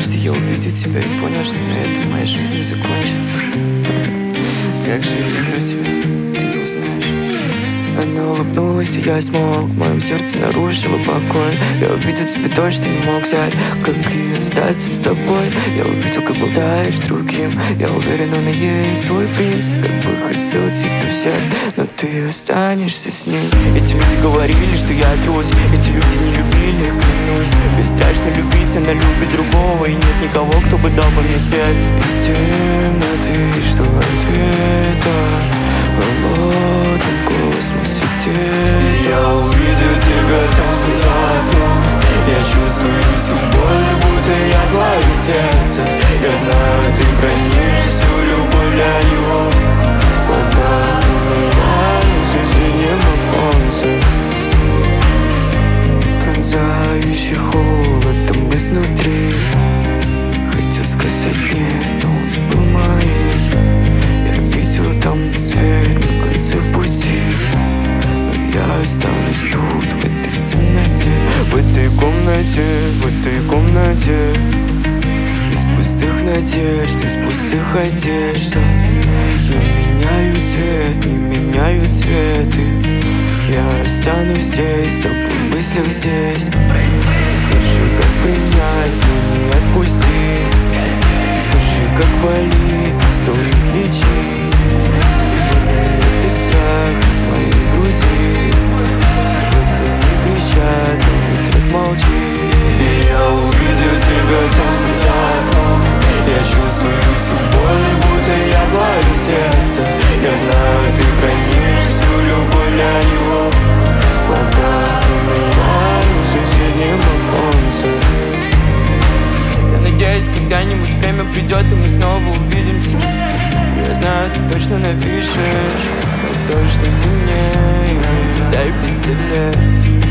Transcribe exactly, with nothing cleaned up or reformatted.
однажды я увидел тебя и понял, что на этом моя жизнь не закончится. Как же я люблю тебя, ты не узнаешь. Она улыбнулась, и я смолк. В моем сердце нарушила покой. Я увидел тебя то, что не мог взять. Как и остаться с тобой. Я увидел, как болтаешь другим. Я уверен, он и есть твой принц. Как бы хотел тебя взять, но ты останешься с ним. Эти люди говорили, что я трус. Эти люди не любили, клянусь. Бесстрашно любить, она любит другого. И нет никого, кто бы дал бы мне свет. Из темноты, что ответа в холодном космосе где я увидел тебя там за окном. Я чувствую всю боль, будто я твое сердце. Я знаю, ты хранишь всю любовь для него. Пока умираю в соседнем оконце. Пронзающий холодом изнутри. Хотел сказать нет, но он был моим. Я видел там свет на конце пути. Я останусь тут, в этой темноте. В этой комнате, в этой комнате. Из пустых надежд, из пустых одежд. Не меняют цвет, не меняют цветы. Я останусь здесь, в тобой мыслях здесь. Скажи, как принять, но не отпустить. Скажи, как болит, не стоит лечить. Вырвет и страх из моей груди. Глаза не кричат, но ветрят молчит. И я увидел тебя там за окном. Я чувствую всю боль, будто я твое сердце. Я знаю, ты хранишь всю любовь для него. Пока умираю в соседнем оконце. Я надеюсь, когда-нибудь время придет, и мы снова увидимся. Я знаю, ты точно напишешь, но точно не мне. Дай пистолет.